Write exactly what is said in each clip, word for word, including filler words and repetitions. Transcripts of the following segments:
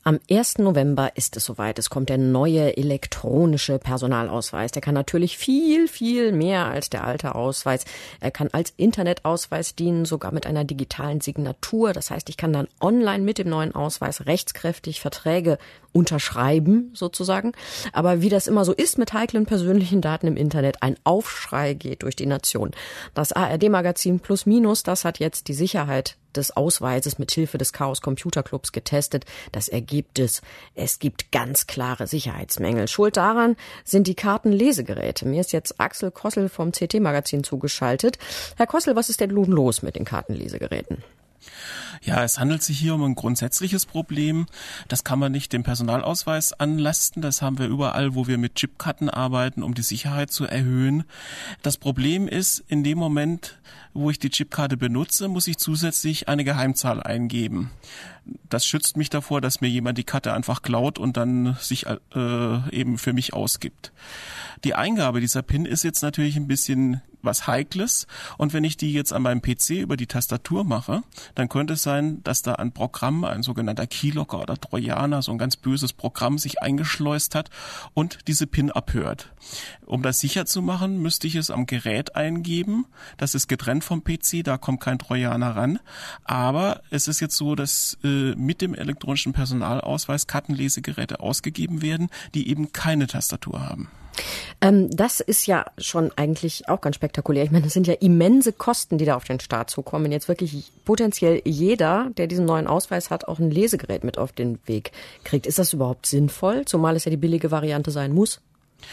Am ersten November ist es soweit. Es kommt der neue elektronische Personalausweis. Der kann natürlich viel, viel mehr als der alte Ausweis. Er kann als Internetausweis dienen, sogar mit einer digitalen Signatur. Das heißt, ich kann dann online mit dem neuen Ausweis rechtskräftig Verträge unterschreiben, sozusagen. Aber wie das immer so ist mit heiklen persönlichen Daten im Internet, ein Aufschrei geht durch die Nation. Das A R D-Magazin Plus Minus, das hat jetzt die Sicherheit des Ausweises mit Hilfe des Chaos Computer Clubs getestet. Das Ergebnis: Es gibt ganz klare Sicherheitsmängel. Schuld daran sind die Kartenlesegeräte. Mir ist jetzt Axel Kossel vom C T-Magazin zugeschaltet. Herr Kossel, was ist denn nun los mit den Kartenlesegeräten? Ja, es handelt sich hier um ein grundsätzliches Problem. Das kann man nicht dem Personalausweis anlasten. Das haben wir überall, wo wir mit Chipkarten arbeiten, um die Sicherheit zu erhöhen. Das Problem ist, in dem Moment, wo ich die Chipkarte benutze, muss ich zusätzlich eine Geheimzahl eingeben. Das schützt mich davor, dass mir jemand die Karte einfach klaut und dann sich äh, eben für mich ausgibt. Die Eingabe dieser PIN ist jetzt natürlich ein bisschen was Heikles, und wenn ich die jetzt an meinem P C über die Tastatur mache, dann könnte es sein, dass da ein Programm, ein sogenannter Keylocker oder Trojaner, so ein ganz böses Programm, sich eingeschleust hat und diese PIN abhört. Um das sicher zu machen, müsste ich es am Gerät eingeben. Das ist getrennt vom P C, da kommt kein Trojaner ran. Aber es ist jetzt so, dass äh, mit dem elektronischen Personalausweis Kartenlesegeräte ausgegeben werden, die eben keine Tastatur haben. Ähm, das ist ja schon eigentlich auch ganz spektakulär. Ich meine, das sind ja immense Kosten, die da auf den Staat zukommen. Wenn jetzt wirklich potenziell jeder, der diesen neuen Ausweis hat, auch ein Lesegerät mit auf den Weg kriegt. Ist das überhaupt sinnvoll? Zumal es ja die billige Variante sein muss.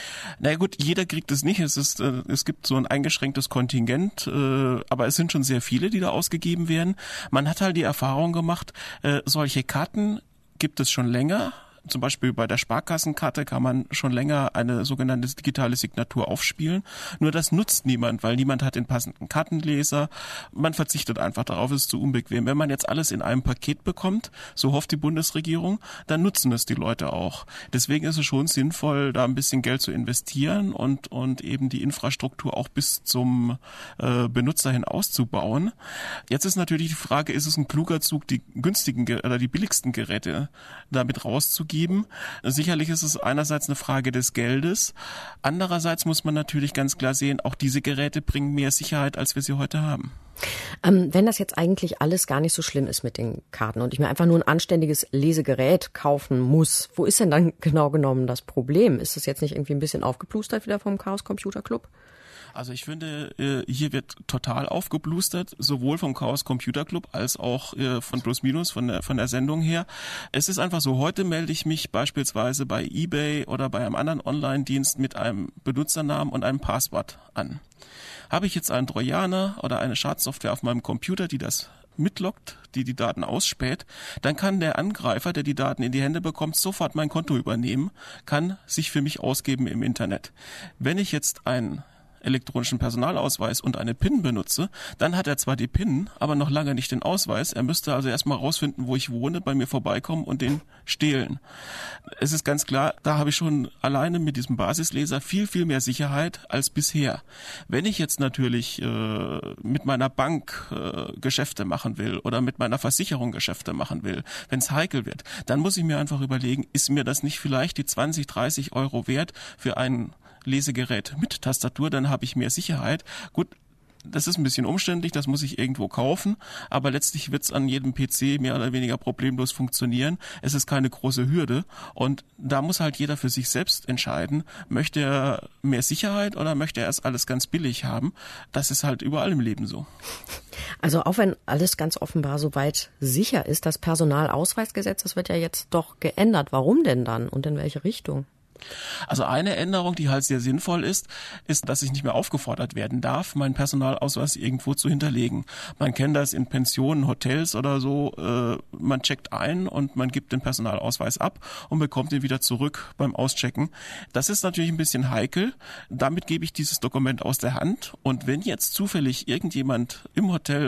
Na gut, jeder kriegt es nicht. Es ist, äh, es gibt so ein eingeschränktes Kontingent, äh, aber es sind schon sehr viele, die da ausgegeben werden. Man hat halt die Erfahrung gemacht, äh, solche Karten gibt es schon länger. Zum Beispiel bei der Sparkassenkarte kann man schon länger eine sogenannte digitale Signatur aufspielen. Nur das nutzt niemand, weil niemand hat den passenden Kartenleser. Man verzichtet einfach darauf, es ist zu unbequem. Wenn man jetzt alles in einem Paket bekommt, so hofft die Bundesregierung, dann nutzen es die Leute auch. Deswegen ist es schon sinnvoll, da ein bisschen Geld zu investieren und und eben die Infrastruktur auch bis zum äh, Benutzer hin auszubauen. Jetzt ist natürlich die Frage, ist es ein kluger Zug, die günstigen oder die billigsten Geräte damit rauszugeben? Sicherlich ist es einerseits eine Frage des Geldes. Andererseits muss man natürlich ganz klar sehen, auch diese Geräte bringen mehr Sicherheit, als wir sie heute haben. Ähm, wenn das jetzt eigentlich alles gar nicht so schlimm ist mit den Karten und ich mir einfach nur ein anständiges Lesegerät kaufen muss, wo ist denn dann genau genommen das Problem? Ist das jetzt nicht irgendwie ein bisschen aufgeplustert wieder vom Chaos Computer Club? Also ich finde, hier wird total aufgeblustert, sowohl vom Chaos Computer Club als auch von Plus Minus, von der, von der Sendung her. Es ist einfach so, heute melde ich mich beispielsweise bei eBay oder bei einem anderen Online-Dienst mit einem Benutzernamen und einem Passwort an. Habe ich jetzt einen Trojaner oder eine Schadsoftware auf meinem Computer, die das mitloggt, die die Daten ausspäht, dann kann der Angreifer, der die Daten in die Hände bekommt, sofort mein Konto übernehmen, kann sich für mich ausgeben im Internet. Wenn ich jetzt einen elektronischen Personalausweis und eine PIN benutze, dann hat er zwar die PIN, aber noch lange nicht den Ausweis. Er müsste also erstmal rausfinden, wo ich wohne, bei mir vorbeikommen und den stehlen. Es ist ganz klar, da habe ich schon alleine mit diesem Basisleser viel, viel mehr Sicherheit als bisher. Wenn ich jetzt natürlich äh, mit meiner Bank äh, Geschäfte machen will oder mit meiner Versicherung Geschäfte machen will, wenn es heikel wird, dann muss ich mir einfach überlegen, ist mir das nicht vielleicht die zwanzig, dreißig Euro wert für einen Lesegerät mit Tastatur, dann habe ich mehr Sicherheit. Gut, das ist ein bisschen umständlich, das muss ich irgendwo kaufen, aber letztlich wird es an jedem P C mehr oder weniger problemlos funktionieren. Es ist keine große Hürde und da muss halt jeder für sich selbst entscheiden, möchte er mehr Sicherheit oder möchte er erst alles ganz billig haben. Das ist halt überall im Leben so. Also auch wenn alles ganz offenbar soweit sicher ist, das Personalausweisgesetz, das wird ja jetzt doch geändert. Warum denn dann und in welche Richtung? Also eine Änderung, die halt sehr sinnvoll ist, ist, dass ich nicht mehr aufgefordert werden darf, meinen Personalausweis irgendwo zu hinterlegen. Man kennt das in Pensionen, Hotels oder so. Äh, man checkt ein und man gibt den Personalausweis ab und bekommt ihn wieder zurück beim Auschecken. Das ist natürlich ein bisschen heikel. Damit gebe ich dieses Dokument aus der Hand. Und wenn jetzt zufällig irgendjemand im Hotel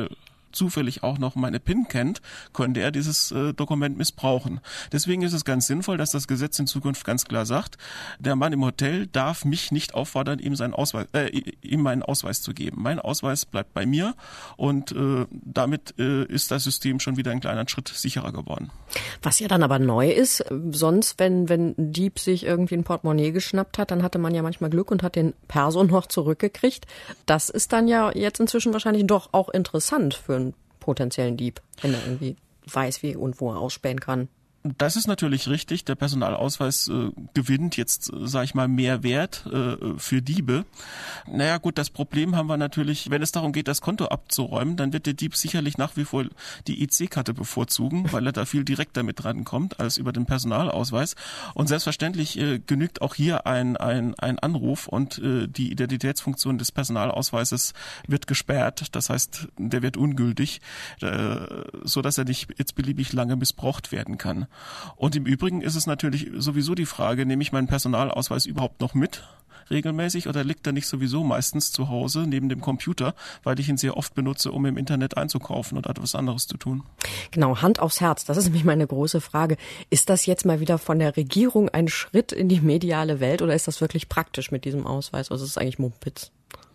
zufällig auch noch meine PIN kennt, könnte er dieses äh, Dokument missbrauchen. Deswegen ist es ganz sinnvoll, dass das Gesetz in Zukunft ganz klar sagt, der Mann im Hotel darf mich nicht auffordern, ihm seinen Ausweis, äh, ihm meinen Ausweis zu geben. Mein Ausweis bleibt bei mir und äh, damit äh, ist das System schon wieder ein kleiner Schritt sicherer geworden. Was ja dann aber neu ist, sonst, wenn, wenn ein Dieb sich irgendwie ein Portemonnaie geschnappt hat, dann hatte man ja manchmal Glück und hat den Perso noch zurückgekriegt. Das ist dann ja jetzt inzwischen wahrscheinlich doch auch interessant für einen potenziellen Dieb, wenn er irgendwie weiß, wie und wo er ausspähen kann. Das ist natürlich richtig. Der Personalausweis äh, gewinnt jetzt, äh, sage ich mal, mehr Wert äh, für Diebe. Naja gut, das Problem haben wir natürlich, wenn es darum geht, das Konto abzuräumen, dann wird der Dieb sicherlich nach wie vor die I C-Karte bevorzugen, weil er da viel direkter mit rankommt als über den Personalausweis. Und selbstverständlich äh, genügt auch hier ein, ein, ein Anruf und äh, die Identitätsfunktion des Personalausweises wird gesperrt. Das heißt, der wird ungültig, äh, so dass er nicht jetzt beliebig lange missbraucht werden kann. Und im Übrigen ist es natürlich sowieso die Frage, nehme ich meinen Personalausweis überhaupt noch mit regelmäßig oder liegt er nicht sowieso meistens zu Hause neben dem Computer, weil ich ihn sehr oft benutze, um im Internet einzukaufen oder etwas anderes zu tun? Genau, Hand aufs Herz, das ist nämlich meine große Frage. Ist das jetzt mal wieder von der Regierung ein Schritt in die mediale Welt oder ist das wirklich praktisch mit diesem Ausweis? Was ist eigentlich Mumpitz?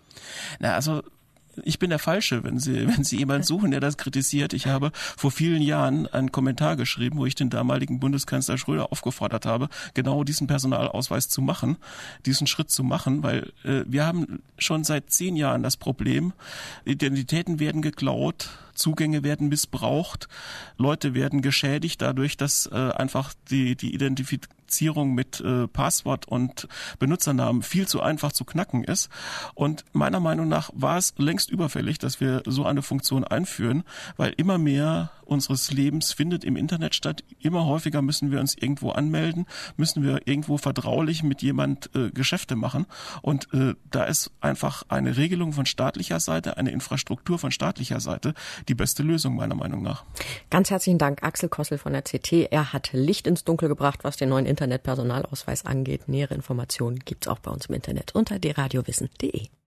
Na, also ich bin der Falsche, wenn Sie, wenn Sie jemanden suchen, der das kritisiert. Ich habe vor vielen Jahren einen Kommentar geschrieben, wo ich den damaligen Bundeskanzler Schröder aufgefordert habe, genau diesen Personalausweis zu machen, diesen Schritt zu machen, weil äh, wir haben schon seit zehn Jahren das Problem, Identitäten werden geklaut, Zugänge werden missbraucht, Leute werden geschädigt dadurch, dass äh, einfach die, die Identifizierung mit äh, Passwort und Benutzernamen viel zu einfach zu knacken ist. Und meiner Meinung nach war es längst überfällig, dass wir so eine Funktion einführen, weil immer mehr unseres Lebens findet im Internet statt. Immer häufiger müssen wir uns irgendwo anmelden, müssen wir irgendwo vertraulich mit jemand äh, Geschäfte machen. Und äh, da ist einfach eine Regelung von staatlicher Seite, eine Infrastruktur von staatlicher Seite die beste Lösung meiner Meinung nach. Ganz herzlichen Dank, Axel Kossel von der C T. Er hat Licht ins Dunkel gebracht, was den neuen Internetpersonalausweis angeht. Nähere Informationen gibt's auch bei uns im Internet unter d radio wissen punkt de.